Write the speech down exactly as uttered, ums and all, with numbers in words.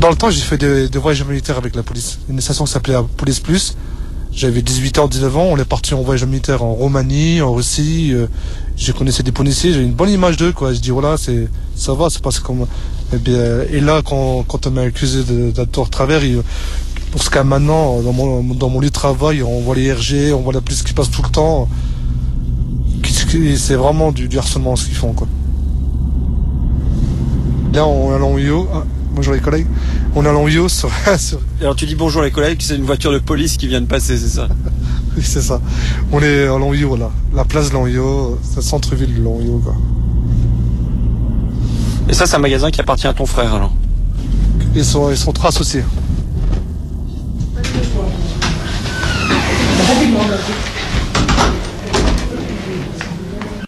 Dans le temps, j'ai fait des, des voyages militaires avec la police. Une station qui s'appelait la Police Plus. J'avais dix-huit ans, dix-neuf ans. On est parti en voyage militaire en Roumanie, en Russie. Euh, je connaissais des policiers. J'ai une bonne image d'eux, quoi. Je dis, voilà, c'est, ça va, c'est pas comme, et bien, et là, quand, quand on m'a accusé d'un tort travers, il, pour ce cas maintenant, dans mon, dans mon lieu de travail, on voit les R G, on voit la police qui passe tout le temps. C'est vraiment du, du harcèlement, ce qu'ils font, quoi. Là, on est en Yo. Ah, bonjour les collègues. On est en Yo sur, sur... Alors tu dis bonjour les collègues, c'est une voiture de police qui vient de passer, c'est ça? Oui, c'est ça. On est à Languillot, là. La place de Languillot, c'est le centre-ville de Languillot, quoi. Et ça, c'est un magasin qui appartient à ton frère, alors? Ils sont, ils sont trois associés.